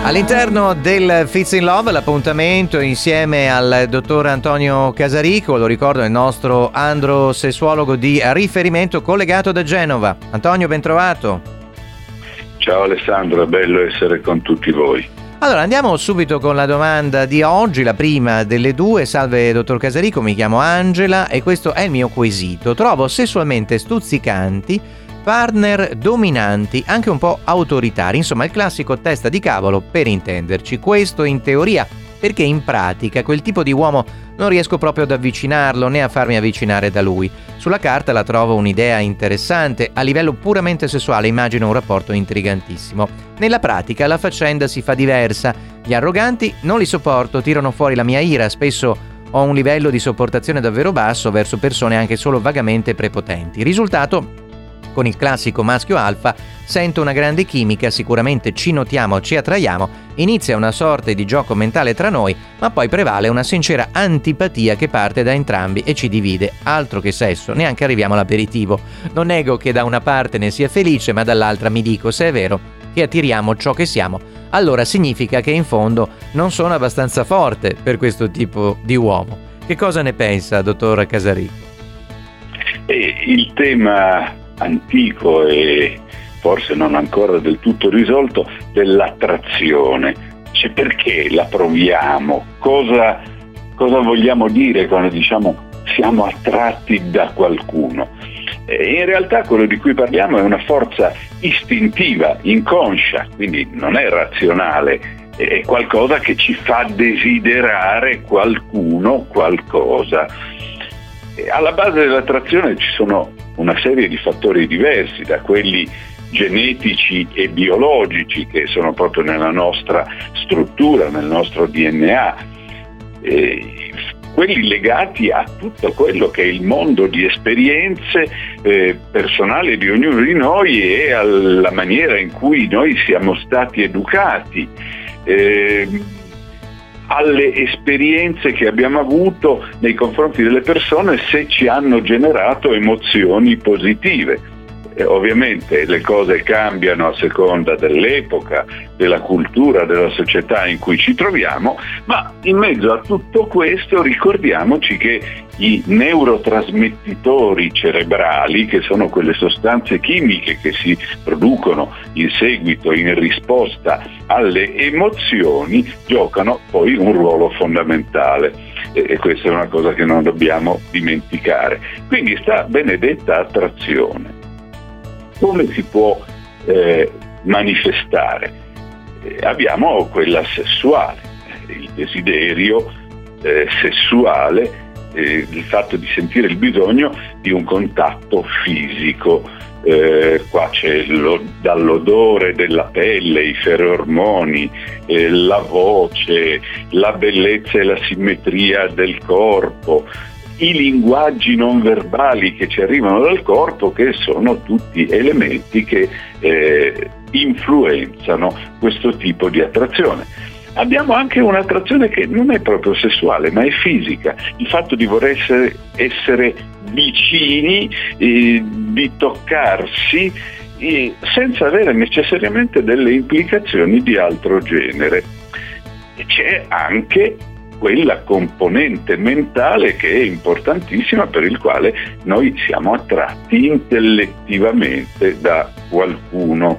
All'interno del Fits in Love l'appuntamento insieme al dottor Antonio Casarico, lo ricordo, è il nostro androsessuologo di riferimento collegato da Genova. Antonio, ben trovato. Ciao Alessandro, è bello essere con tutti voi. Allora, andiamo subito con la domanda di oggi, la prima delle due. Salve dottor Casarico, mi chiamo Angela e questo è il mio quesito. Trovo sessualmente stuzzicanti partner dominanti, anche un po' autoritari, insomma il classico testa di cavolo per intenderci. Questo in teoria, perché in pratica quel tipo di uomo non riesco proprio ad avvicinarlo né a farmi avvicinare da lui. Sulla carta la trovo un'idea interessante, a livello puramente sessuale immagino un rapporto intrigantissimo. Nella pratica la faccenda si fa diversa, gli arroganti non li sopporto, tirano fuori la mia ira, spesso ho un livello di sopportazione davvero basso verso persone anche solo vagamente prepotenti. Risultato: con il classico maschio alfa sento una grande chimica, sicuramente ci notiamo, ci attraiamo, inizia una sorta di gioco mentale tra noi, ma poi prevale una sincera antipatia che parte da entrambi e ci divide. Altro che sesso, neanche arriviamo all'aperitivo. Non nego che da una parte ne sia felice, ma dall'altra mi dico, se è vero che attiriamo ciò che siamo, allora significa che in fondo non sono abbastanza forte per questo tipo di uomo. Che cosa ne pensa, dottor Casarico? Il tema antico e forse non ancora del tutto risolto dell'attrazione, cioè perché la proviamo, cosa vogliamo dire quando diciamo siamo attratti da qualcuno. In realtà quello di cui parliamo è una forza istintiva, inconscia, quindi non è razionale, è qualcosa che ci fa desiderare qualcuno, qualcosa. Alla base dell'attrazione ci sono una serie di fattori diversi, da quelli genetici e biologici che sono proprio nella nostra struttura, nel nostro DNA, quelli legati a tutto quello che è il mondo di esperienze personali di ognuno di noi e alla maniera in cui noi siamo stati educati, alle esperienze che abbiamo avuto nei confronti delle persone, se ci hanno generato emozioni positive. Ovviamente le cose cambiano a seconda dell'epoca, della cultura, della società in cui ci troviamo, ma in mezzo a tutto questo ricordiamoci che i neurotrasmettitori cerebrali, che sono quelle sostanze chimiche che si producono in seguito, in risposta alle emozioni, giocano poi un ruolo fondamentale. E questa è una cosa che non dobbiamo dimenticare. Quindi sta benedetta attrazione. Come si può manifestare? Abbiamo quella sessuale, il desiderio sessuale, il fatto di sentire il bisogno di un contatto fisico. Qua c'è dall'odore della pelle, i ferormoni, la voce, la bellezza e la simmetria del corpo, i linguaggi non verbali che ci arrivano dal corpo, che sono tutti elementi che influenzano questo tipo di attrazione. Abbiamo anche un'attrazione che non è proprio sessuale, ma è fisica, il fatto di voler essere vicini, di toccarsi, senza avere necessariamente delle implicazioni di altro genere. E c'è anche quella componente mentale che è importantissima, per il quale noi siamo attratti intellettivamente da qualcuno.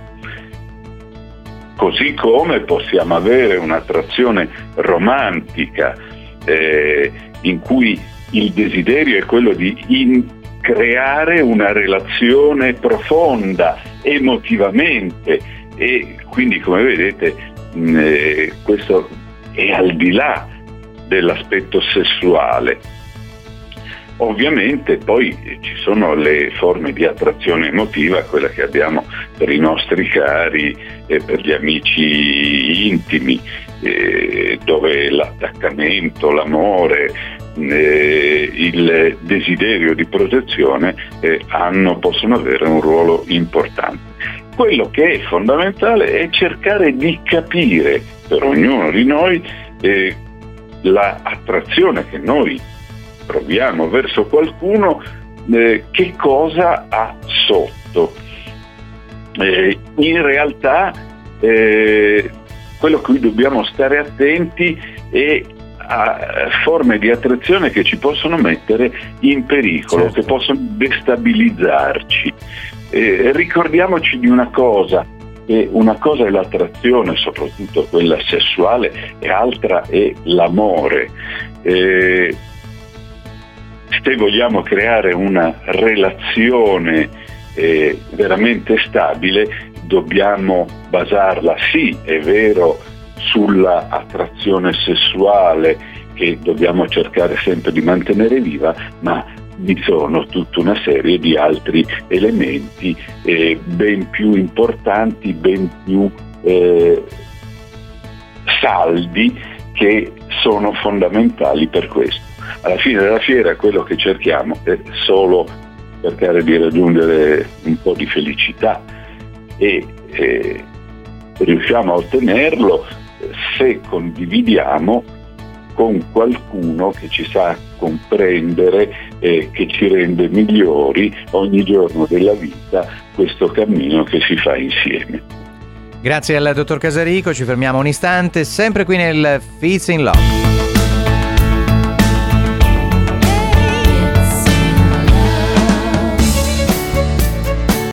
Così come possiamo avere un'attrazione romantica in cui il desiderio è quello di creare una relazione profonda emotivamente, e quindi, come vedete, questo è al di là dell'aspetto sessuale. Ovviamente poi ci sono le forme di attrazione emotiva, quella che abbiamo per i nostri cari e per gli amici intimi, dove l'attaccamento, l'amore, il desiderio di protezione possono avere un ruolo importante. Quello che è fondamentale è cercare di capire per ognuno di noi l'attrazione che noi proviamo verso qualcuno, che cosa ha sotto. In realtà quello a cui dobbiamo stare attenti è a forme di attrazione che ci possono mettere in pericolo, certo, che possono destabilizzarci. Ricordiamoci di una cosa è l'attrazione, soprattutto quella sessuale, e altra è l'amore. Se vogliamo creare una relazione veramente stabile, dobbiamo basarla, sì, è vero, sulla attrazione sessuale che dobbiamo cercare sempre di mantenere viva, ma vi sono tutta una serie di altri elementi ben più importanti, ben più saldi, che sono fondamentali per questo. Alla fine della fiera quello che cerchiamo è solo cercare di raggiungere un po' di felicità, e riusciamo a ottenerlo se condividiamo con qualcuno che ci sa comprendere e che ci rende migliori ogni giorno della vita, questo cammino che si fa insieme. Grazie al dottor Casarico, ci fermiamo un istante, sempre qui nel Fits in Love.